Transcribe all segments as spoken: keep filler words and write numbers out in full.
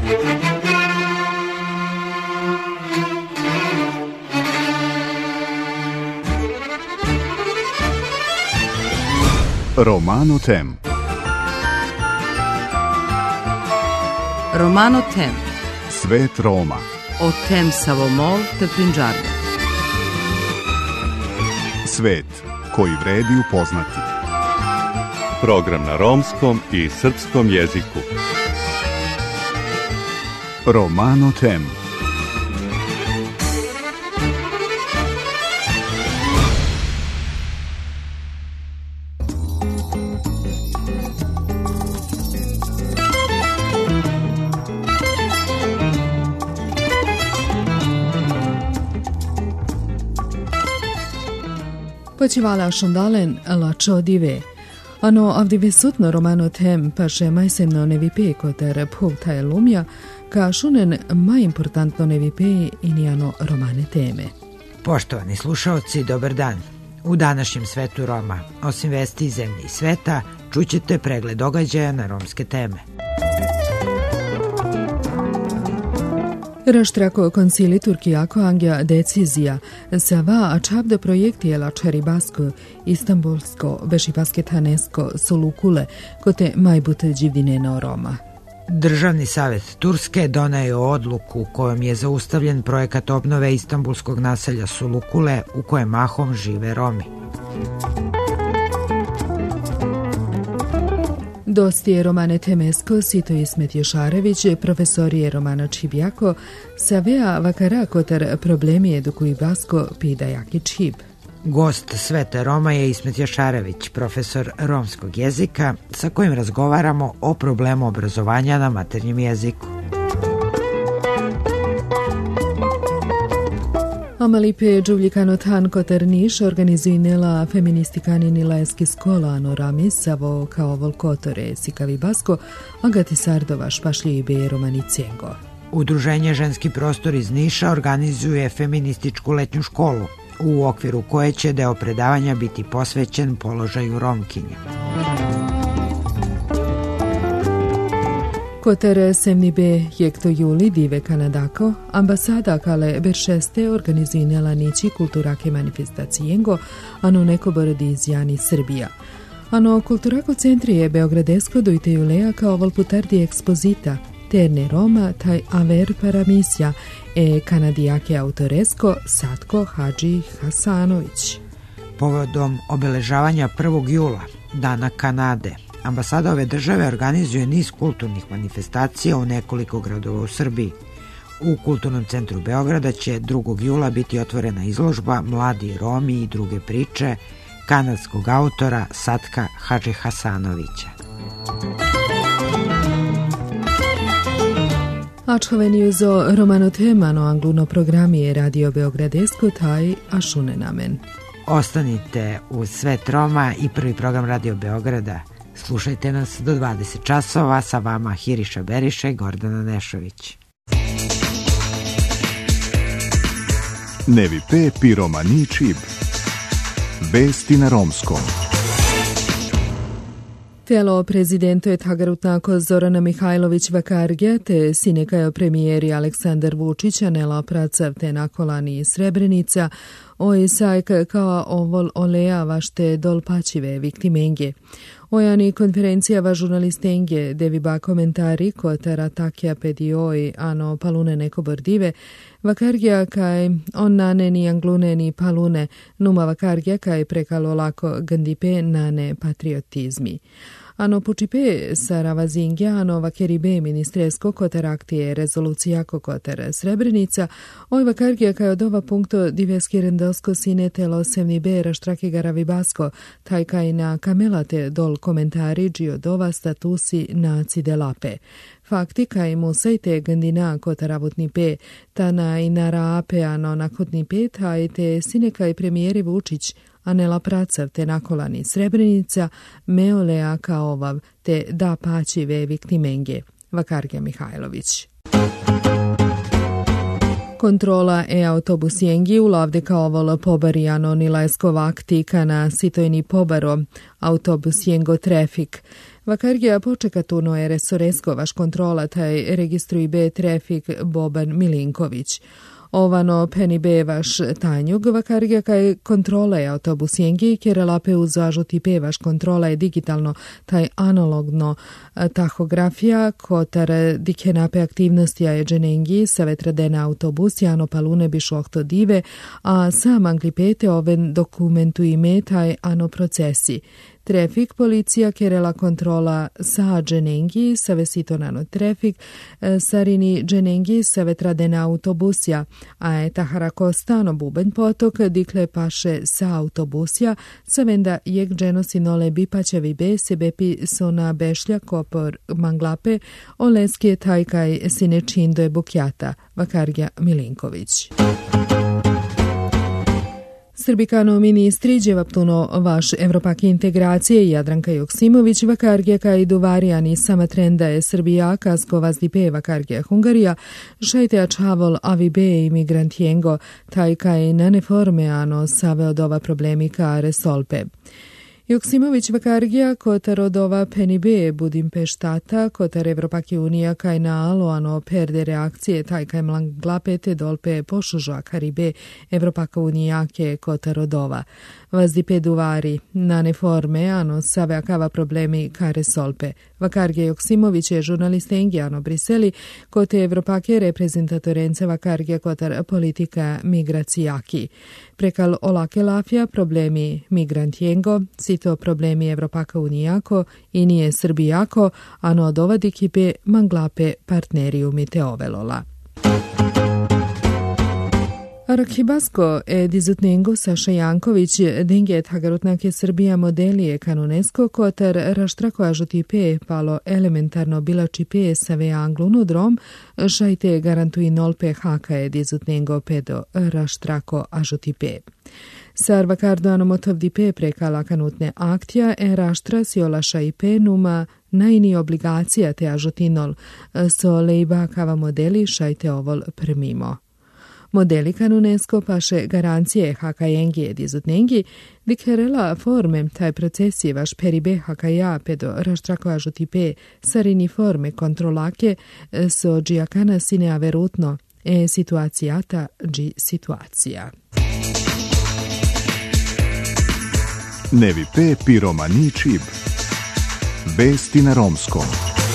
Romano Tem. Romano Tem. Svet Roma. O tem Savomol te Prinđarde. Svet koji vredi upoznati. Program na romskom i srpskom jeziku. Romano Tem. Počívala šondalen lačo dive. Ano avdivisutno Romano Tem paše majsemno nevipe koter povtaje lumja, ka šunen majimportantno nevipe inijano romane teme. Poštovani slušaoci, dobar dan. U današnjem svetu Roma, osim vesti iz zemlje i sveta, čućete pregled događaja na romske teme. Raštrako koncili Turkijako angja decizija sa va ačavda projektijela Čeribasko, Istanbulsko, Bešibasketanesko, Solukule, kote majbute dživdineno Roma. Državni savjet Turske donaje odluku kojom je zaustavljen projekat obnove istanbulskog naselja Solukule u kojem mahom žive Romi. Dosti je Romane Temesko, Sito Ismet Jošarević, profesor je Romana Čibjako, Savea Vakara kotar problemi edukuju basko pida jaki čib. Gost Svete Roma je Ismet Jošarević, profesor romskog jezika, sa kojim razgovaramo o problemu obrazovanja na maternjem jeziku. Amalipe Đuvljikano Tan kotar Niš organizuinela feministikani Nilajski skola ano rami savo kao volkotore sikavi basko, agati sardova špašlji be romani cengo. Udruženje Ženski prostor iz Niša organizuje feminističku letnju školu, u okviru koje će deo predavanja biti posvećen položaju Romkinja. Koter semnibe jekto juli dive Kanadako, ambasada kale beršeste organizuinela nići kulturake manifestacijengo, ano neko borodizjani Srbija. Ano kulturako centri je Beogradesko dojte juleja kao volputardi ekspozita, terne Roma taj aver paramisja e kanadijake autoresko Satko Hadži Hasanović. Povodom obeležavanja prvog jula, Dana Kanade, ambasada ove države organizuje niz kulturnih manifestacija u nekoliko gradova u Srbiji. U Kulturnom centru Beograda će drugog jula biti otvorena izložba Mladi Romi i druge priče kanadskog autora Satka Hadži Hasanovića. Ačhoveniju zo Romano Temano angluno programi je Radio Beogradesko taj ašune namen. Ostanite uz Svet Roma i prvi program Radio Beograda. Slušajte nas do dvadeset časova, sa vama Hiriša Beriša i Gordana Nešović. Nevi pe pi romani čib. Vesti na romskom. Telo prezidento je tagarutnako Zorana Mihajlović Vakarge te sinekajo premijeri Aleksandar Vučić anela pracav te nakolani Srebrenica oj sajk kao ovol oleja vašte dolpačive viktimenge. Ojani konferencijava žurnalistenge deviba komentari kotara takja pedioj ano palune neko bordive, Vakargija kaj on nane ni anglune ni palune, numa Vakargija kaj prekalo lako gandipe nane patriotizmi. Ano pučipe Saravazingja, ano vakeribe ministresko kotar aktije rezolucijako kotar Srebrenica, oj Vakargija kaj od ova punkto diveski rendelsko sine telo semni be raštraki garavi basko, taj kaj na kamelate dol komentari džio dova statusi naci de lape. Fakti kaj musajte gandina kotaravutni pe, ta na inara ape ano nakotni pe, taj te sine kaj premijeri Vučić, anela pracav te nakolani Srebrenica, meolea kaovav te da pačive viktimenge. Vakargija Mihajlović. Kontrola e-autobusijengi ulavde kaovala pobarijano nilajsko vakti kana sitojni pobaro autobusijengo trafik. Vakargija počekatuno je resoresko vaš kontrola taj registruj be trafik Boban Milinković. Ovano peni be vaš tanjug vakargija kaj kontrola je autobus jengi, kjer lape uz važuti pe vaš kontrola je digitalno taj analogno tahografija, kotar dike nape aktivnosti a je dženengi sa vetradena autobus jano palune bišu ohto dive, a sam anglipete oven dokumentu ime taj ano procesi. Trafik policija kerela kontrola sa dženengi sa vesitonano trafik sarini dženengi sa vetradena autobusja, a je taharako stano bubanj potok dikle paše sa autobusja sa venda jek dženosi nole bipačevi be se bepi sona bešlja kopor manglape oleske tajkaj sine čindo je bukjata Vakargija Milinković. Srbikano ministri dževaptuno vaš evropaki integracije Jadranka Joksimović Vakargija kaj duvarijani sama trenda je Srbija kasko vazdipe Vakargija Hungarija šajte ačavol avibe imigrantijengo taj kaj naneformeano save od ova problemi ka resolpe. Joksimović Vakargija kotar od ova penibe Budimpeštata, kotar Evropaki unija kaj na aloano perde reakcije taj kaj mlanglapete dolpe pošuža karibe Evropaka unijake kotar od ova. Vazdipe duvari, na neforme, ano save akava problemi ka resolpe. Vakargija Joksimović je žurnalistengi ano Briseli, kote Evropake reprezentatorence Vakargija kotar politika migracijaki. Prekal olake lafja problemi migrantjengo, sito problemi Evropaka unijako i nije Srbijako, ano od ova dikipe manglape partneriumi teovelola. Arhibasko e dizutnengo Saša Janković denget hagarutnake Srbija modelije kanunesko kotar raštrako ažuti pe palo elementarno bilači pe save anglunu drom šajte garantui nolpe haka e dizutnengo pedo raštrako ažuti pe. Sar vakardo anomotovdi pe prekala kanutne aktija e raštra si olaša i pe numa najni obligacija te ažutinol so lejba kava modeli šajte ovol premimo. Modeli kanunesko paše garancije hakajengi edizutnengi, dikherela forme taj procesi vaš peribe hakaja pedo raštrako ažuti pe sarini forme kontrolake so džiakana sine averutno e situacijata dži situacija. Nevi pe piromani čib. Vesti na romskom.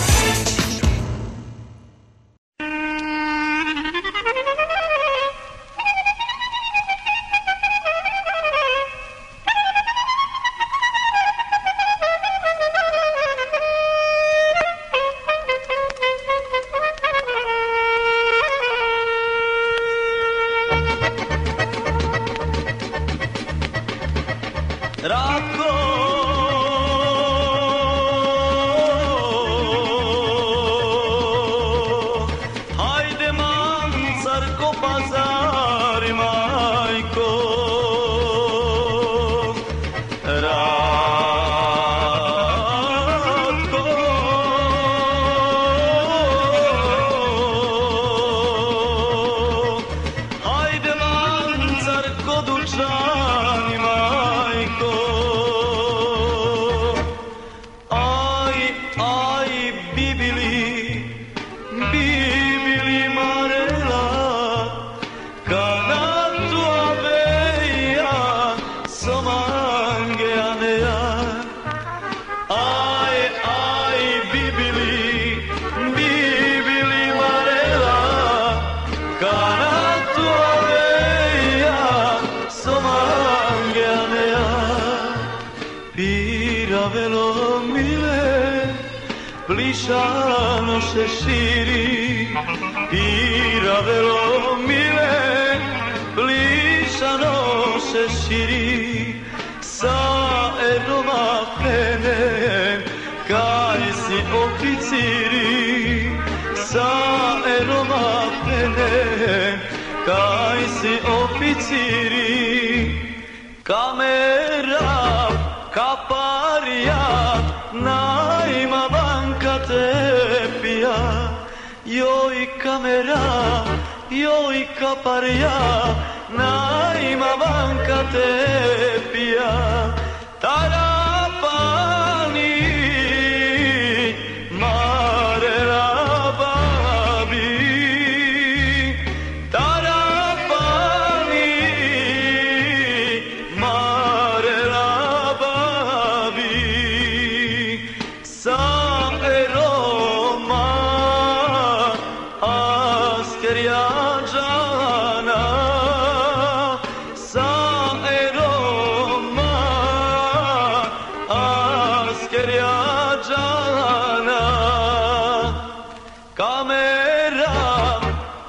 Plišano se širi, piravelo mile, plišano se širi, sa eroma pene, kaj si oficiri, sa eroma pene, kaj si oficiri, kamera, kaparija, najma banka tepija, joj kamera, joj kaparija, najma banka tepija, tarapani,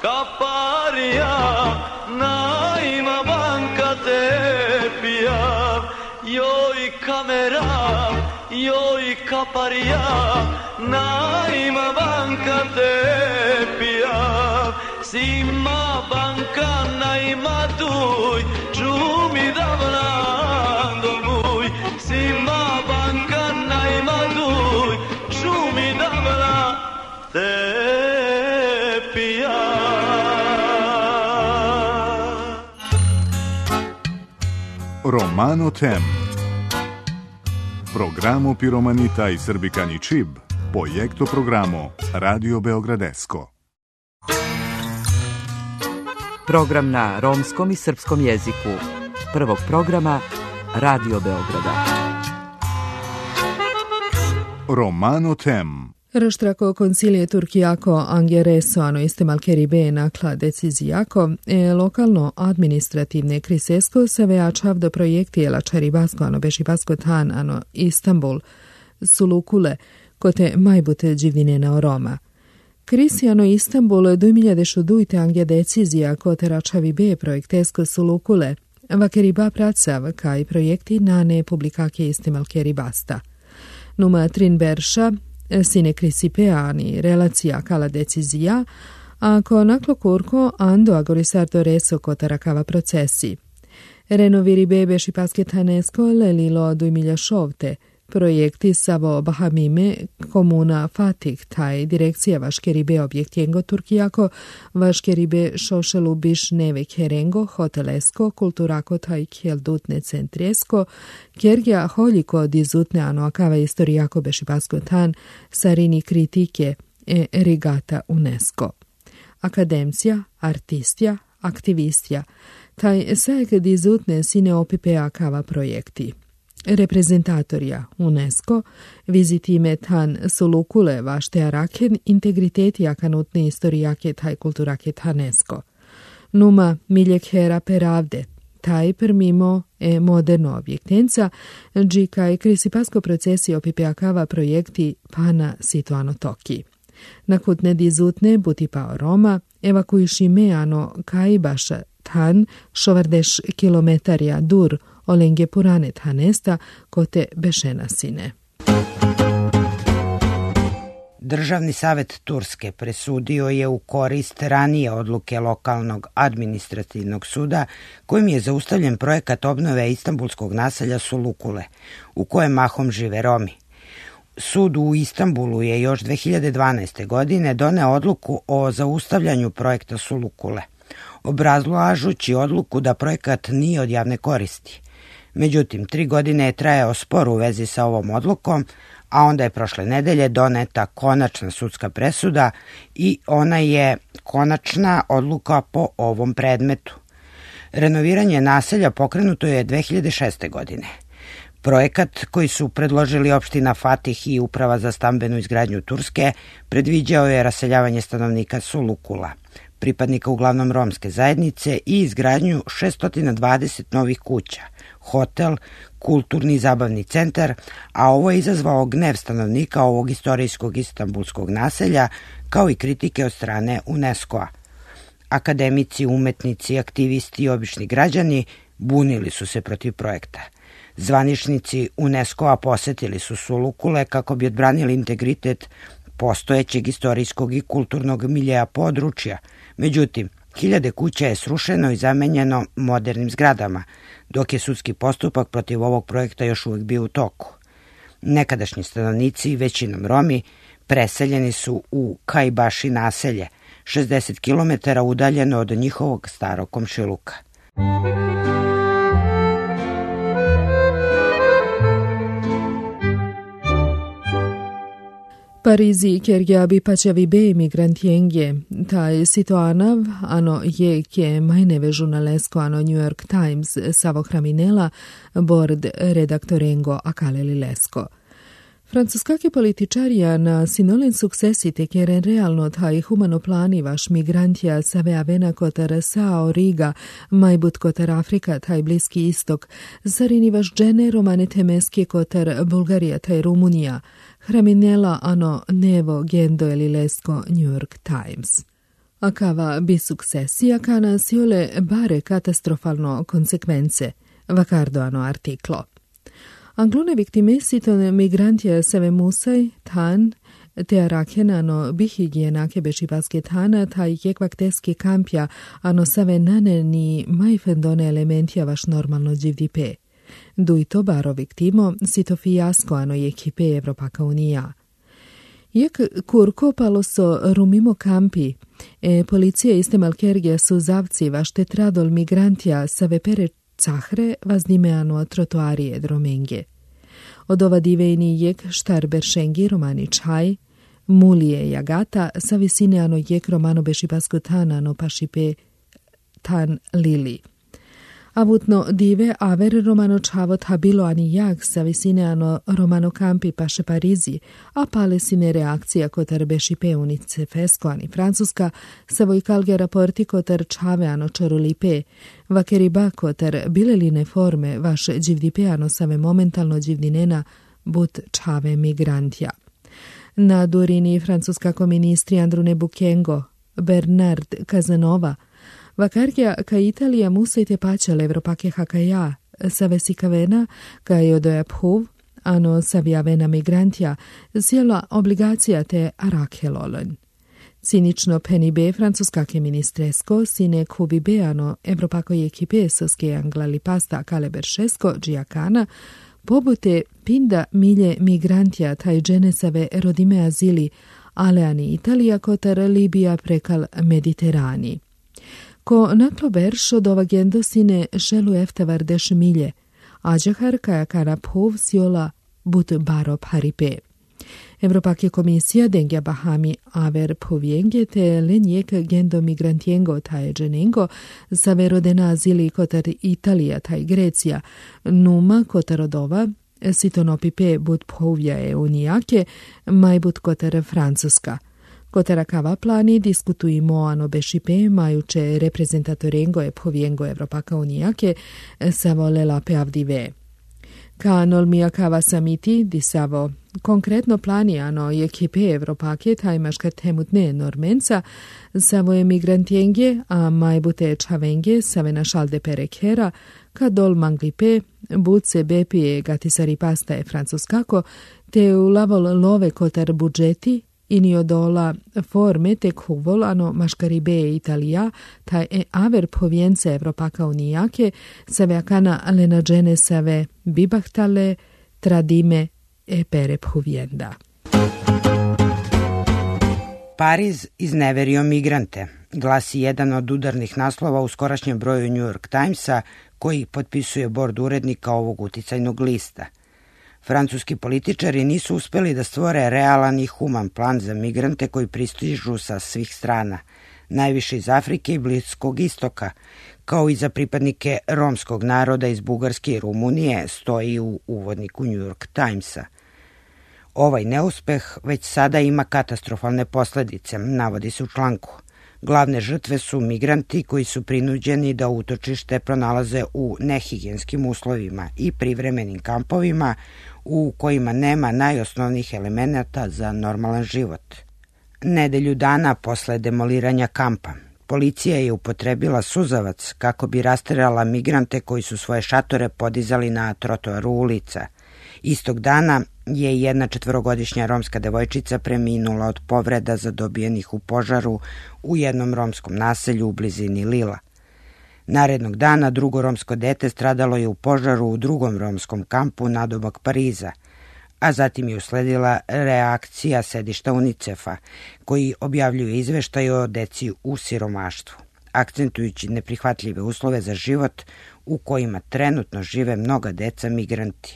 kaparija, naima banka tepija, joj kamera, joj kaparija, naima banka tepija, sima banka naima tuj, čumi da vlando muj, sima banka naima tuj, čumi da vlando tepija. Romano Tem. Programo Piromanita i Srbikani Čib, projekto programo Radio Beogradesko. Program na romskom i srpskom jeziku. Prvog programa Radio Beograda. Romano Tem. Rashtrako koncilije Turkijako angjereso ano istemal keribe nakla decizijako e lokalno administrativne krisesko se vejačav do projekti ela čaribasko ano bešibasko tan ano Istanbul sulukule kote majbute dživdinena o Roma. Krisijano Istanbul dujmilja šudujte angje decizija kote račavi be projektesko sulukule vakeriba pracav kaj projekti nane publikake istemal keribasta. Numa trin berša sine krisipeani relacija kala decizija, ako naklo kurko ando agorisardo reso kotarakava procesi. Renoviri bebe šipaske tanesko lelilo dujmilja šovte, projekti savo Bahamime, komuna Fatih, taj direkcija vaškeribe objektjengo Turkijako, vaškeribe šošelu biš neve kerengo, hotelesko, kulturako taj kjeldutne centriesko, kjergja holjiko dizutne ano akava istorijako bešipasko tan, sarini kritike e rigata UNESCO. Akademcija, artistja, aktivistja, taj sajek dizutne sine opipe akava projekti. Reprezentatorija UNESCO, vizitime tan sulukule vašte araken integriteti akanutne istorijake taj kulturake tanesko. Numa miljek hera peravde, taj permimo e moderno objektenca, džika i krisipasko procesi opipeakava projekti pana situano toki. Nakutne dizutne buti pao Roma, evakuišime ano kaibaša tan šovardeš kilometarja dur olenge puranet hanesta kote bešena sine. Državni savjet Turske presudio je u korist ranije odluke lokalnog administrativnog suda kojim je zaustavljen projekat obnove istanbulskog naselja Sulukule, u kojem mahom žive Romi. Sud u Istanbulu je još dve hiljade dvanaeste. godine doneo odluku o zaustavljanju projekta Sulukule, obrazlažući odluku da projekat nije od javne koristi. Međutim, tri godine je trajao spor u vezi sa ovom odlukom, a onda je prošle nedelje doneta konačna sudska presuda i ona je konačna odluka po ovom predmetu. Renoviranje naselja pokrenuto je dve hiljade šeste. godine. Projekat koji su predložili opština Fatih i Uprava za stambenu izgradnju Turske predviđao je raseljavanje stanovnika Sulukula, pripadnika uglavnom romske zajednice i izgradnju šesto dvadeset novih kuća, hotel, kulturni i zabavni centar, a ovo je izazvao gnev stanovnika ovog istorijskog istanbulskog naselja, kao i kritike od strane UNESCO-a. Akademici, umetnici, aktivisti i obični građani bunili su se protiv projekta. Zvaničnici UNESCO-a posetili su Sulukule kako bi odbranili integritet postojećeg istorijskog i kulturnog miljeja područja. Međutim, hiljade kuća je srušeno i zamenjeno modernim zgradama, dok je sudski postupak protiv ovog projekta još uvijek bio u toku. Nekadašnji stanovnici, većinom Romi, preseljeni su u Kajbaši naselje, šezdeset kilometara udaljeno od njihovog starog komšiluka. Parizi kergjabi pačavi be imigrantiengje, taj situanav ano je ke majneve žurnalesko ano New York Times savo hraminela bord redaktorengo akaleli lesko. Francuskake političarija na sinolen suksesi te keren realno taj humano planivaš migrantija save avena kotar Sao Riga, majbut kotar Afrika taj Bliski istok, zarinivaš džene romane temeske kotar Bulgarija taj Rumunija, hraminela ano nevo gendo eli lesko New York Times. Akava bisuccessi akana siole bare catastrofalno consequenze, vacardoano articlo. Anglune victime siton migrantia seve musai, tan, te arakenano bihigienake bešipaske tana, taj jekvakteski kampja, ano save nane ni majfendone elementija vaš normalno dživdipe. Duito baro viktimo, sito fijasko ano ekipe Evropaka unija. Jek kurko paloso rumimo kampi, e policija iste malkergija su zavci vašte tradol migrantija save pere cahre vazdimeano trotuarije dromenge. Od ova divejni jek štar beršengi romani čaj, mulije jagata sa visineano jek romano bešipasko tanano pašipe tan lili. Avutno dive aver romano čavot habilo ani jak sa visineano romano kampi paše Parizi, a palesine reakcija kotar bešipe unice fesko ani Francuska, sa vojkalge raporti kotar čave ano čorulipe, vakeriba kotar bileline forme vaš dživdipe ano save momentalno dživdinena but čave migrantja. Na durini francuskako ministri Andrune Bukengo, Bernard Casanova, vakarja ka Italija musajte pačale Evropake hakaja, save sikavena ka je odoja phuv, ano savjavena migrantja, sjela obligacija te arakelolon. Cinično penibe francuskake ministresko, sine kubibe ano Evropako ekipe soske anglali pasta kaleberšesko džijakana, pobute pinda milje migrantja taj dženesave rodime azili, ale ani Italija kotar Libija prekal Mediterani. Ko nakloberš od ova gendo sine šelu eftavar deš milje, ađahar kaja kana pov sjola but baro paripe. Evropake komisija dengja bahami aver povjenge te lenjek gendo migrantiengo taj dženengo save rodena azili kotar Italija taj Grecija, numa kotar od ova sitonopipe but povja e unijake, maj but kotar Francuska. Kotara kava plani diskutujemo ano bešipe majuče reprezentatorengo e povjengo Evropaka unijake savo lelape avdive. Ka nolmija kava samiti disavo konkretno plani ano ekipe Evropake tajmaška temutne normenca savo emigrantienge a majbute čavenge save našalde perekera ka dol manglipe buce bepije gatisari pasta e francuskako te u lavol love kotar budžeti ini odola forme tek huvolano maškaribe Italija, taj e aver povjence Evropaka unijake, save akana lenađene save bibahtale, tradime e pere povjenda. Pariz izneverio migrante, glasi jedan od udarnih naslova u skorašnjem broju New York Timesa, koji potpisuje bord urednika ovog uticajnog lista. Francuski političari nisu uspeli da stvore realan i human plan za migrante koji pristižu sa svih strana, najviše iz Afrike i Bliskog istoka, kao i za pripadnike romskog naroda iz Bugarske i Rumunije, stoji u uvodniku New York Timesa. Ovaj neuspeh već sada ima katastrofalne posledice, navodi se u članku. Glavne žrtve su migranti koji su prinuđeni da utočište pronalaze u nehigijenskim uslovima i privremenim kampovima u kojima nema najosnovnijih elemenata za normalan život. Nedelju dana posle demoliranja kampa, policija je upotrebila suzavac kako bi rasterala migrante koji su svoje šatore podizali na trotoaru ulica. Istog dana je jedna četvorogodišnja romska devojčica preminula od povreda zadobijenih u požaru u jednom romskom naselju u blizini Lila. Narednog dana drugo romsko dete stradalo je u požaru u drugom romskom kampu nadomak Pariza, a zatim je usledila reakcija sedišta UNICEF-a, koji objavljuje izveštaj o deci u siromaštvu, akcentujući neprihvatljive uslove za život u kojima trenutno žive mnoga deca migranti.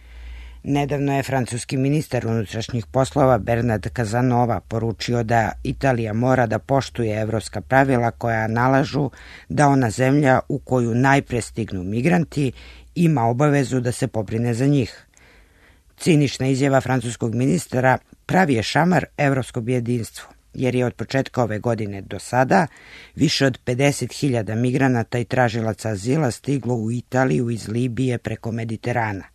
Nedavno je francuski ministar unutrašnjih poslova Bernard Casanova poručio da Italija mora da poštuje evropska pravila koja nalažu da ona zemlja u koju najpre stignu migranti ima obavezu da se pobrine za njih. Cinična izjava francuskog ministra pravi je šamar evropskom jedinstvu, jer je od početka ove godine do sada više od pedeset hiljada migranata i tražilaca azila stiglo u Italiju iz Libije preko Mediterana.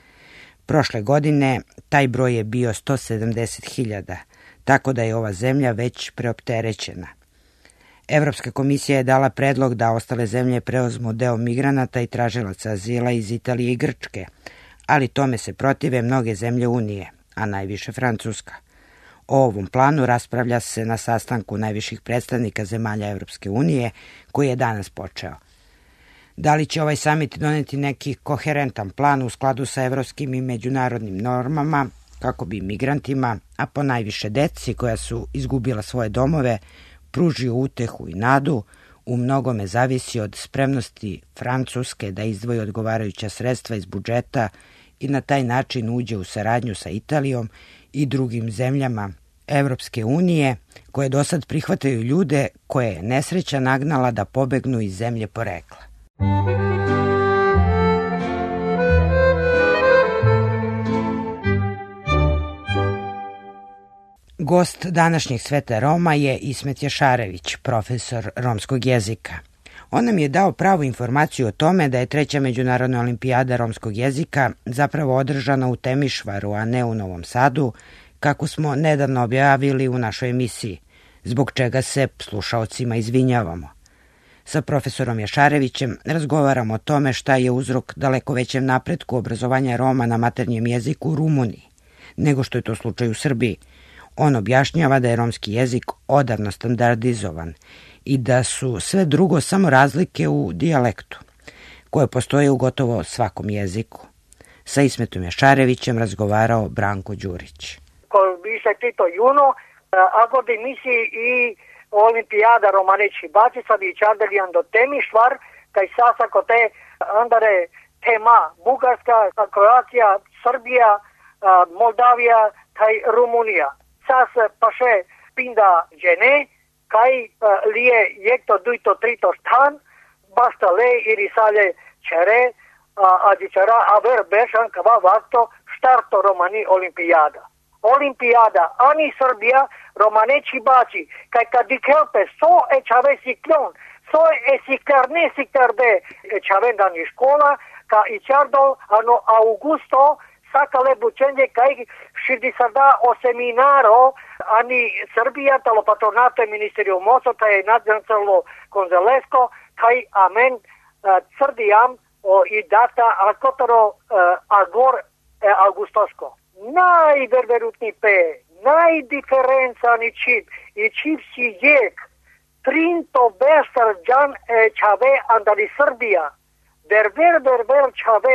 Prošle godine taj broj je bio sto sedamdeset hiljada, tako da je ova zemlja već preopterećena. Evropska komisija je dala predlog da ostale zemlje preuzmu deo migranata i tražilaca azila iz Italije i Grčke, ali tome se protive mnoge zemlje Unije, a najviše Francuska. O ovom planu raspravlja se na sastanku najviših predstavnika zemalja Evropske unije, koji je danas počeo. Da li će ovaj samit doneti neki koherentan plan u skladu sa evropskim i međunarodnim normama, kako bi migrantima, a po najviše deci koja su izgubila svoje domove, pružio utehu i nadu, u mnogome zavisi od spremnosti Francuske da izdvoji odgovarajuća sredstva iz budžeta i na taj način uđe u saradnju sa Italijom i drugim zemljama Evropske unije, koje do sad prihvataju ljude koje je nesreća nagnala da pobegnu iz zemlje porekla. Gost današnjeg Sveta Roma je Ismet Jašarević, profesor romskog jezika. On nam je dao pravu informaciju o tome da je treća međunarodna olimpijada romskog jezika zapravo održana u Temišvaru, a ne u Novom Sadu, kako smo nedavno objavili u našoj emisiji, zbog čega se slušaocima izvinjavamo. Sa profesorom Jašarevićem razgovaramo o tome šta je uzrok daleko većem napretku obrazovanja Roma na maternjem jeziku u Rumuniji, nego što je to slučaj u Srbiji. On objašnjava da je romski jezik odavno standardizovan i da su sve drugo samo razlike u dijalektu, koje postoje u gotovo svakom jeziku. Sa Ismetom Jašarevićem razgovarao Branko Đurić. Ko više tito juno, ako di misi i olimpijada romaneći baci sad i čardelijan do Temišvar, kaj sasa ko te andare tema Bugarska, Kroacija, Srbija, Moldavija, kaj Rumunija. Sas paše pinda džene, kaj lije jekto dujto trito štan, basta le iri sale čere, a dičara aver bešan kava vakto štarto romani olimpijada. Olimpijada, ani Srbija, romaneći baci, kaj kad dikelpe so e čave siklon, so e sikler ne sikler de čavendani škola, ka i čardo ano augusto, sakale bučenje kaj širdisadá o seminaro ani Srbija talo patronato je ministerio moco, taj je nadzorcelo konzelesko, kaj amen crdiam o i data a kotoro agor augustosko. Najververutni pe, najdiferenca ni čip i čip si jek, trinto besar džan čave andali Srbija, verver verver čave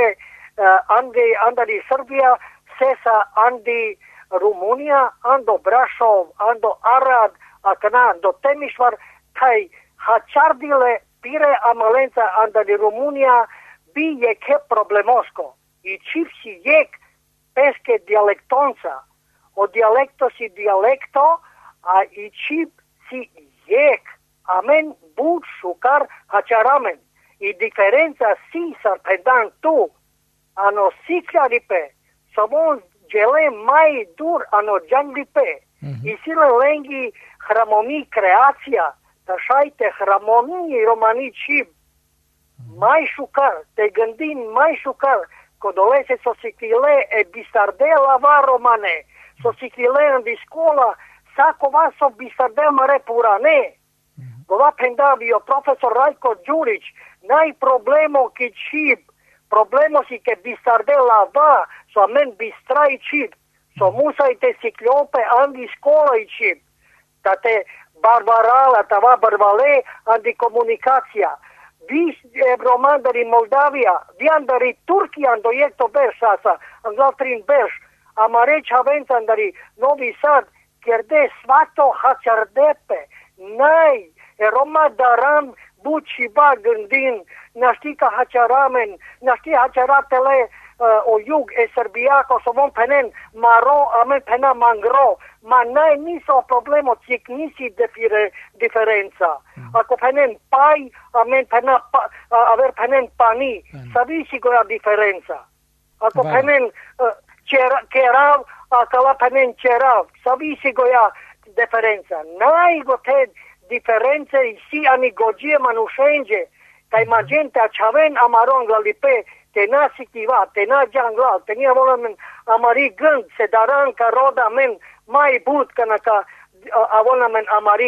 andi andali Srbija, sesa andi Rumunija, ando Brašov, ando Arad, akna do Temišvar, taj hačardile pire amalenca andali Rumunija, bi je ke problemosko. I čip si jek peske dialektonca, o dialekto si dialekto, a i čip si jek, amen bud šukar hačaramen. I diferenca si sar pedan tu, ano siklaripe, somon džele maj dur ano džanglipe, mm-hmm. I sile lengi hramomi kreacija, da šajte hramomi romani čip, mm-hmm. Maj šukar, te gandin maj šukar, kodolese so sikile e bistardela va romane, so sikile andi skola, sako vaso bistardel mare purane. Mm-hmm. Gova pendavio profesor Rajko Đurić, naj problemo ki čip, problemo si ke bistardela va, so amen bistrai čip, so musajte sikljope andi skola i čip, da te barbarala, ta va barvale andi komunikacija. Vi romandari Moldavija, vi andari Turkija ando jekto beš sasa, andlatrin beš, amare čavenca andari Novi Sad, kjerde svato hačardepe, naj, Roma daram buči ba gandin, naštika hačaramen, našti hačaratele uh, o jug e Srbijako, somon penen maro, amen pena mangro, ma naj niso problemo, cik nisi defire, diferenca. Mm. Ako penen paj, amen pena, pa, aver penen pani, mm. Savisi goja diferenca. Ako Vai. Penen uh, čera, kerav, akala penen čerav, savisi goja diferenca. Naj go te diference i si ani gođije manušenđe, kaj mađente a čaven amaron glalipe, te nasiktiva, te nađan glal, te nije volamen amari gând, se daranka roda men, mai budka naka a volamen amari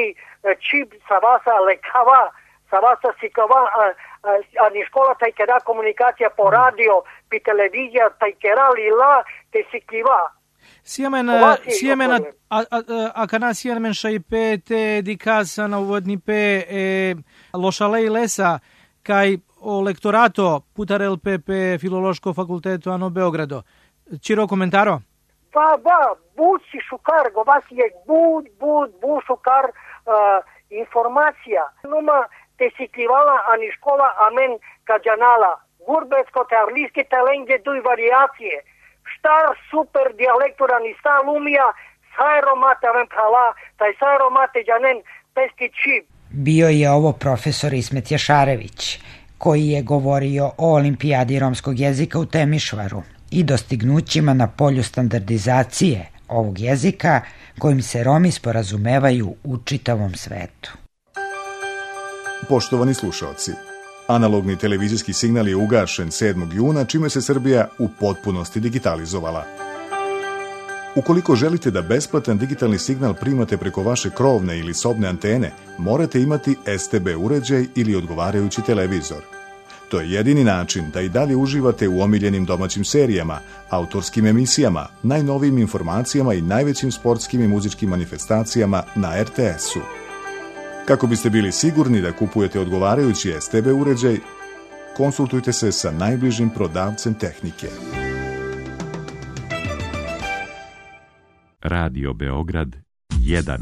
čib savasa lekava, savasa sikava, a ni škola tajkera komunikacija po radio, pi televizija tajkera lila te sikliva. Siemen, siemen a, a, a kana siemen shaipe te dikasa na uvodni pe e, lošalej lesa kaj o lektorato putarel pe pe filološko fakultetu ano Beogrado. Čiro komentaro? Pa, ba, bud si šukar, govas je bud, bud, bud šukar uh, informacija. Numa te siklivala ani škola amen kađanala. Gurbetsko te arlijske telenge duj variacije. Štar super dijalektora ni sta lumija, sajromate aven prala, taj sajromate džanen peski čip. Bio je ovo profesor Ismet Jašarević, koji je govorio o olimpijadi romskog jezika u Temišvaru i dostignućima na polju standardizacije ovog jezika kojim se Romi sporazumevaju u čitavom svetu. Poštovani slušaoci, analogni televizijski signal je ugašen sedmog juna, čime se Srbija u potpunosti digitalizovala. Ukoliko želite da besplatan digitalni signal primate preko vaše krovne ili sobne antene, morate imati S T B uređaj ili odgovarajući televizor. To je jedini način da i dalje uživate u omiljenim domaćim serijama, autorskim emisijama, najnovijim informacijama i najvećim sportskim i muzičkim manifestacijama na R T S-u. Kako biste bili sigurni da kupujete odgovarajući S T B uređaj, konsultujte se sa najbližim prodavcem tehnike. Radio Beograd jedan.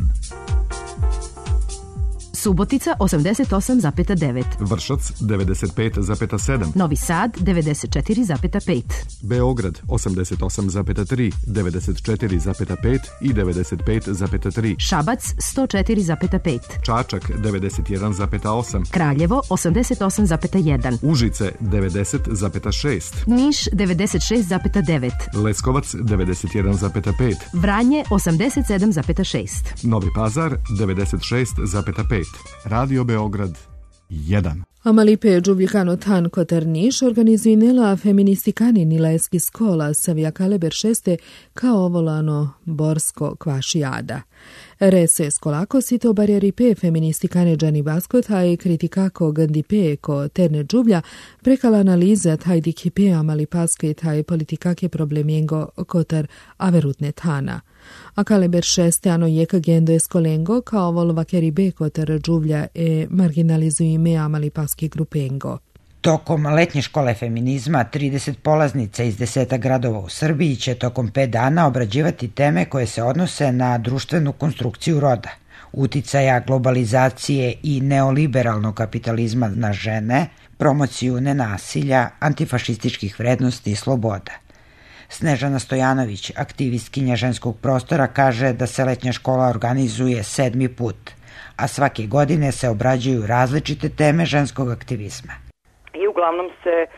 Subotica osamdeset osam zarez devet. Vršac devedeset pet zarez sedam. Novi Sad devedeset četiri zarez pet. Beograd osamdeset osam zarez tri, devedeset četiri zarez pet i devedeset pet zarez tri. Šabac sto četiri zarez pet. Čačak devedeset jedan zarez osam. Kraljevo osamdeset osam zarez jedan. Užice devedeset zarez šest. Niš devedeset šest zarez devet. Leskovac devedeset jedan zarez pet. Vranje osamdeset sedam zarez šest. Novi Pazar devedeset šest zarez pet. Radio Beograd jedan. Amalipe Giubliano Tanko Terniš organizuinela feministikani nileski skola savia kaleber šeste kao volano borsko kvašijada. Rese skolako sito barjeripe feministikane Gianni Basco taj kritikako gandipe ko terne Giublia prekala analize taj dikipe amalipaske taj politikake problemiengo kotar averutne tana. A kaleber šeste ano jeka gendo eskolengo kao volova keribe kotar Giublia e marginalizuime amalipaski grupengo. Tokom letnje škole feminizma, trideset polaznica iz deseta gradova u Srbiji će tokom pet dana obrađivati teme koje se odnose na društvenu konstrukciju roda, uticaja globalizacije i neoliberalnog kapitalizma na žene, promociju nenasilja, antifašističkih vrednosti i sloboda. Snežana Stojanović, aktivistkinja ženskog prostora, kaže da se letnja škola organizuje sedmi put, a svake godine se obrađuju različite teme ženskog aktivizma. I uglavnom se uh,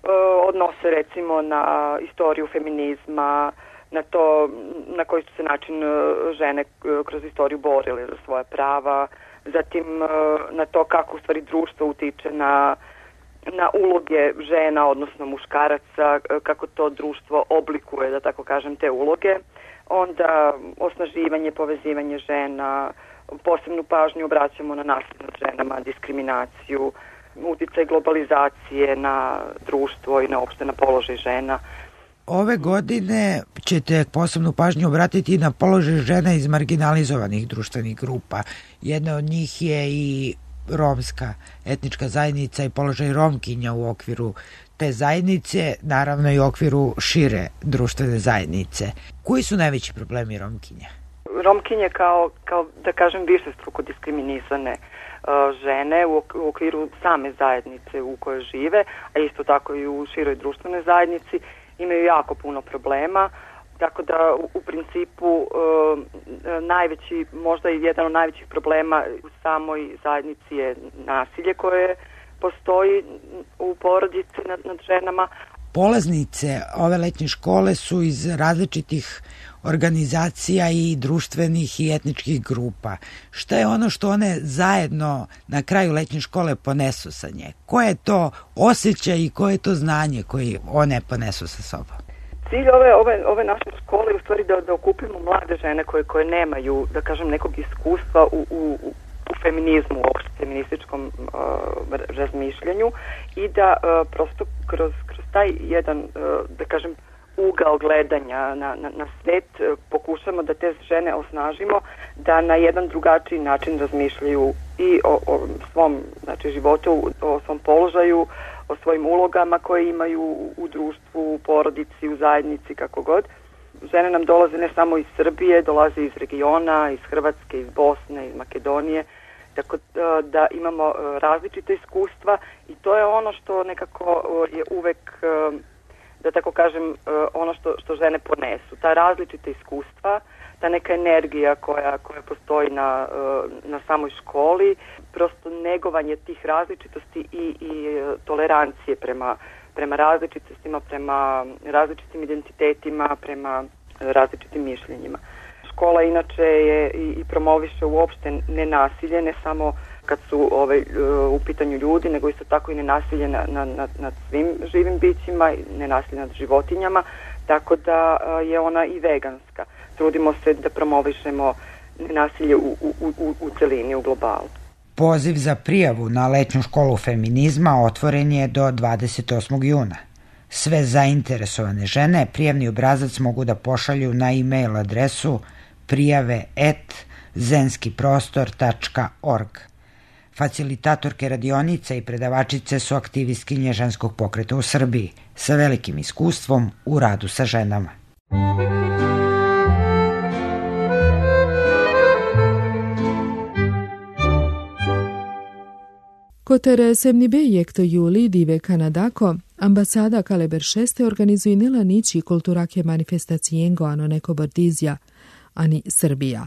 odnose recimo na istoriju feminizma, na to na koji su se način uh, žene uh, kroz istoriju borile za svoja prava, zatim uh, na to kako u stvari društvo utiče na, na uloge žena, odnosno muškaraca, uh, kako to društvo oblikuje, da tako kažem, te uloge. Onda osnaživanje, povezivanje žena, posebnu pažnju obraćamo na nasilje nad ženama, diskriminaciju, uticaj globalizacije na društvo i na opšte na položaj žena. Ove godine ćete posebnu pažnju obratiti na položaj žena iz marginalizovanih društvenih grupa. Jedna od njih je i romska etnička zajednica i položaj Romkinja u okviru te zajednice, naravno i u okviru šire društvene zajednice. Koji su najveći problemi Romkinja? Romkinje kao, kao da kažem, višestruko diskriminisane žene u okviru same zajednice u kojoj žive, a isto tako i u široj društvenoj zajednici, imaju jako puno problema, tako da u principu najveći, možda i jedan od najvećih problema u samoj zajednici je nasilje koje postoji u porodici nad, nad ženama. Polaznice ove letnje škole su iz različitih organizacija i društvenih i etničkih grupa. Šta je ono što one zajedno na kraju letnje škole ponesu sa nje? Koje je to osjećaj i koje je to znanje koje one ponesu sa sobom? Cilj ove, ove, ove naše škole je u stvari da, da okupimo mlade žene koje, koje nemaju, da kažem, nekog iskustva u, u, u feminizmu, uopšte feminističkom uh, razmišljanju i da uh, prosto kroz, kroz taj jedan, uh, da kažem, ugao gledanja na, na, na svet uh, pokušamo da te žene osnažimo da na jedan drugačiji način razmišljaju i o, o svom, znači, životu, o svom položaju, o svojim ulogama koje imaju u, u društvu, u porodici, u zajednici, kako god. Žene nam dolaze ne samo iz Srbije, dolaze iz regiona, iz Hrvatske, iz Bosne, iz Makedonije, tako da imamo različite iskustva i to je ono što nekako je uvek, da tako kažem, ono što, što žene ponesu. Ta različita iskustva, ta neka energija koja, koja postoji na, na samoj školi, prosto negovanje tih različitosti i, i tolerancije prema prema različitostima, prema različitim identitetima, prema različitim mišljenjima. Škola inače je i, i promoviše uopšte nenasilje, ne samo kad su ovaj, u pitanju ljudi, nego isto tako i nenasilje na, na, na, nad svim živim bićima, nenasilje nad životinjama, tako da je ona i veganska. Trudimo se da promovišemo nenasilje u, u, u, u celini, u globalu. Poziv za prijavu na letnju školu feminizma otvoren je do dvadeset osmog juna. Sve zainteresovane žene prijavni obrazac mogu da pošalju na e-mail adresu prijave at zenskiprostor tačka org. Facilitatorke radionica i predavačice su aktivistkinje ženskog pokreta u Srbiji sa velikim iskustvom u radu sa ženama. Kotere semnibe jekto juli dive Kanadako, ambasada Kaleber šest organizuinela nići kulturake manifestacijengo ano neko bordizja, ani Srbija.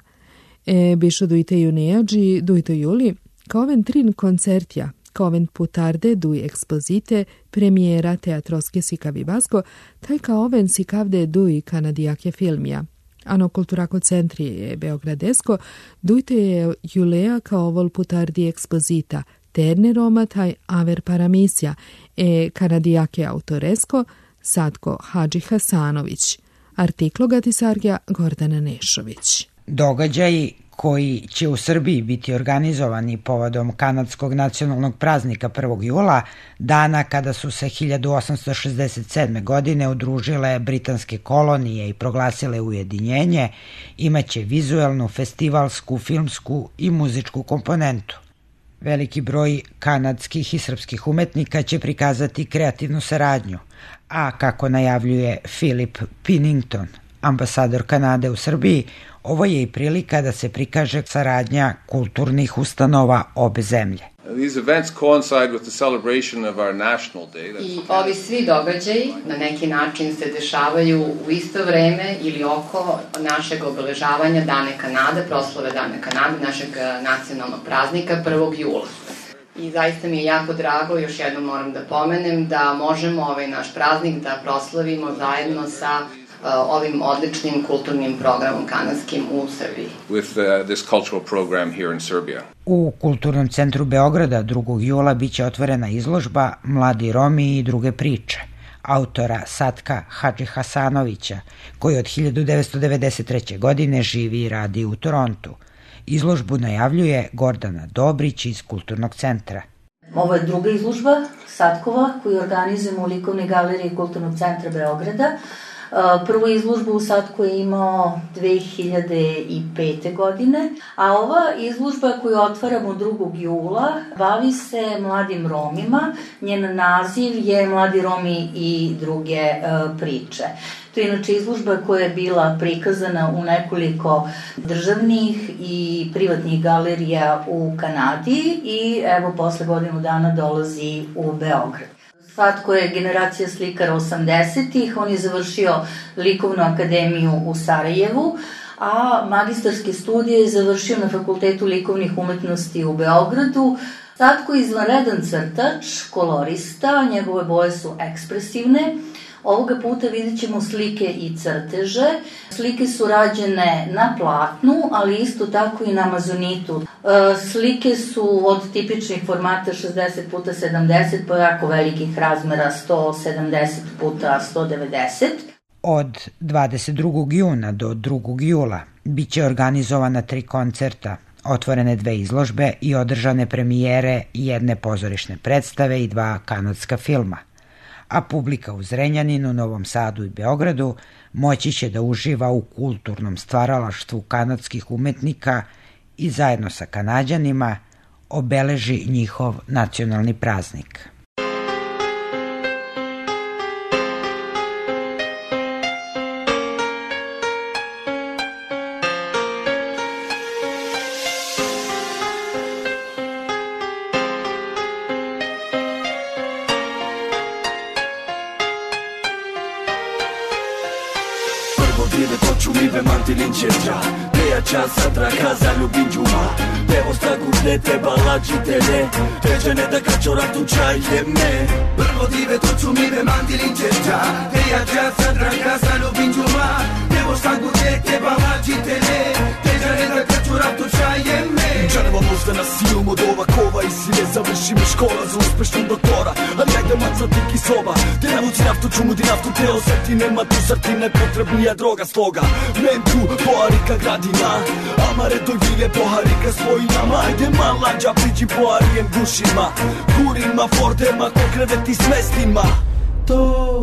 E bišo dujte junejađi dujto juli, kaoven trin koncertja, kaoven putarde duj ekspozite, premijera teatroske sikavi basko, taj kaoven sikavde duj kanadijake filmija. Ano kulturako centri je Beogradesko, dujte je julea kao vol putardi ekspozita, Terne Roma taj aver paramisja, e kanadijake autoresko, Sadko Hadži Hasanović. Artiklo gatisarja Gordana Nešović. Događaji koji će u Srbiji biti organizovani povodom kanadskog nacionalnog praznika prvog jula, dana kada su se hiljadu osamsto šezdeset sedme. godine udružile britanske kolonije i proglasile ujedinjenje, imaće vizuelnu, festivalsku, filmsku i muzičku komponentu. Veliki broj kanadskih i srpskih umetnika će prikazati kreativnu saradnju, a kako najavljuje Philip Pinnington, ambasador Kanade u Srbiji, ovo je i prilika da se prikaže saradnja kulturnih ustanova obe zemlje. These events coincide with the celebration of our national day. I ovi svi događaji na neki način se dešavaju u isto vreme ili oko našeg obeležavanja Dane Kanade, proslave Dane Kanade, našeg nacionalnog praznika prvog jula. I zaista mi je jako drago, još jednom moram da pomenem, da možemo ovaj naš praznik da proslavimo zajedno sa ovim odličnim kulturnim programom kanadskim u Srbiji. With uh, this cultural program here in Serbia. U Kulturnom centru Beograda drugog jula biće otvorena izložba Mladi Romi i druge priče autora Sadka Hadži Hasanovića, koji od hiljadu devetsto devedeset treće. godine živi i radi u Torontu. Izložbu najavljuje Gordana Dobrić iz Kulturnog centra. Ovo je druga izložba Sadkova koju organizujemo u Likovnoj galeriji Kulturnog centra Beograda. Prvu izložbu u Sadku je imao dve hiljade pete. godine, a ova izložba koju otvaramo drugog jula bavi se mladim Romima. Njen naziv je Mladi Romi i druge uh, priče. To je inače izložba koja je bila prikazana u nekoliko državnih i privatnih galerija u Kanadi i evo posle godinu dana dolazi u Beograd. Sadko je generacija slikara osamdesetih, on je završio Likovnu akademiju u Sarajevu, a magistarske studije je završio na Fakultetu likovnih umetnosti u Beogradu. Sadko je izvanredan crtač, kolorista, njegove boje su ekspresivne. Ovoga puta vidjet ćemo slike i crteže. Slike su rađene na platnu, ali isto tako i na amazonitu. Slike su od tipičnih formata šezdeset puta sedamdeset, pa jako velikih razmera sto sedamdeset puta sto devedeset. Od dvadeset drugog juna do drugog jula biće organizovana tri koncerta. Otvorene dve izložbe i održane premijere jedne pozorišne predstave i dva kanadska filma. A publika u Zrenjaninu, Novom Sadu i Beogradu moći će da uživa u kulturnom stvaralaštvu kanadskih umetnika i zajedno sa Kanađanima obeleži njihov nacionalni praznik. Linčeća, Pejača, Satraka, zaljubim džuma Devo stragu dete, balađitele Teđane da kačora tu čajeme Prvo dive to ću mive mandi linčeća Pejača, Satraka, zaljubim džuma Devo stragu dete, balađitele Teđane da kačora tu čajeme Čarva možda na silu od ova kova I sile završim škola za uspešnog doktora Ali ajde macati kisoba Te navuci naftu, čumu di naftu Te oseti nema tu sarti najpotrebnija droga sloga Mentu, poharika gradina Amare do vilje, poharika svojinama Ajde malađa, priđi poharijem gušima Kurima, fordema, ko kreveti s mestima To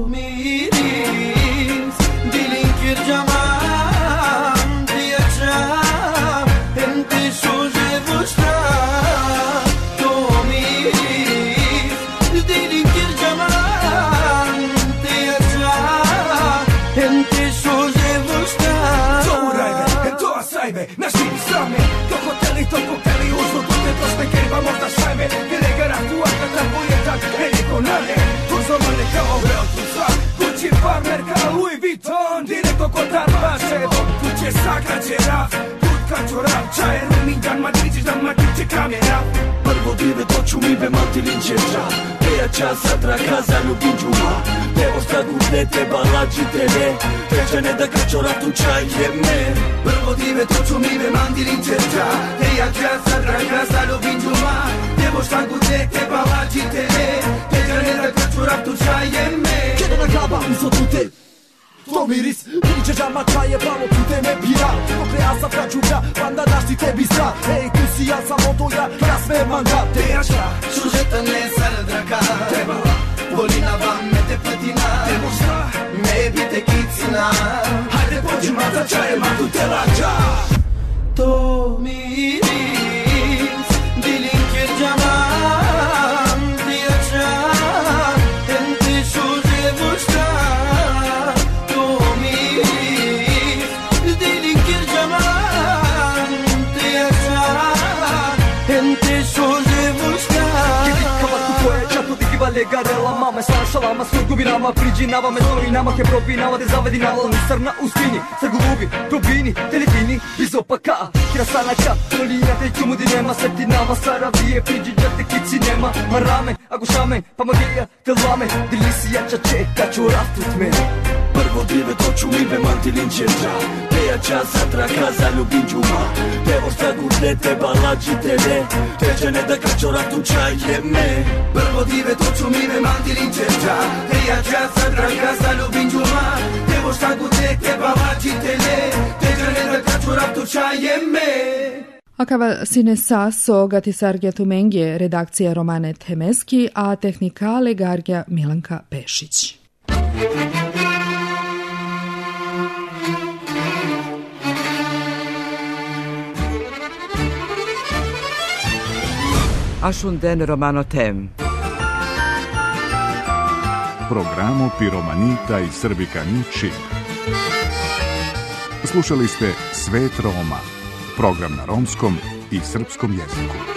miris, dilin kirđama Pijača, ente šuže vušta To miris, dilin kirđama Pijača, ente šuže vušta Sajme, naši strame, to hoteli, to kokteli, uzno tu te prošle kejba, možda šajme, gdje ga ratu, a kada je tak, heliko nane, tu zomane kao Real Tusa, kući farmer kao Louis Vuitton, direktno kod Arbaše, kuće sagrađe raf, kutka čorap, čaje ruminjan, madriđiš da makiće kamjera. Prvo dive toču mive malti linčeća, Pejača, Satraka, zaljubim džuma, Devo stragu dete, balađitele, Teđane da kačora tu čajeme. Prvo dive toču mive mandi linčeća, Pejača, Satraka, zaljubim džuma, Devo stragu dete, balađitele, Teđane da kačora tu čajeme. Kada na glava uzotute to miris, priče džama čaje, pravo tu te me pira Dok ja sam pračuga, banda daš ti tebi zna Ej, tu si ja sam od ja, ja sve manga Tejača, šužeta ne sardraka Trebala, volina vam me te patina Tebo šta, me bi te kicina Hajde pođi maza čaje, matu te lađa To miris, dilin kirđama Tejača, ente šuže vušta Legarela, mame, stana šalama, s gubinama, priđinava me zlovinama, ke probinava, te zavedi nala, srna u spini, sa glubi, probini, teletini, iz opaka, krasanaka, tolinja, te čumudi nema, setinava, saravije, priđiđa, te kici nema, marame, agušame, pa magija, te lame, delisija, čačeka, čurastut me. Prvo dive toču mive manti linčeća, Pejača, Satraka, zaljubim džuma, Devo stragu dete, balađitele, Teđane da kačora tu čajeme. Prvo dive toču mive manti linčeća, Pejača, Satraka, zaljubim džuma, Devo stragu dete, balađitele, Teđane da kačora tu čajeme. Akava sine saso gati sargja Tumengje, redakcija Romane Temeski, a tehnikale gargja Milanka Pešić. Ashunden Romano Tem. Programo Piromanita i Srbika Ničim. Slušali ste Svet Roma, program na romskom i srpskom jeziku.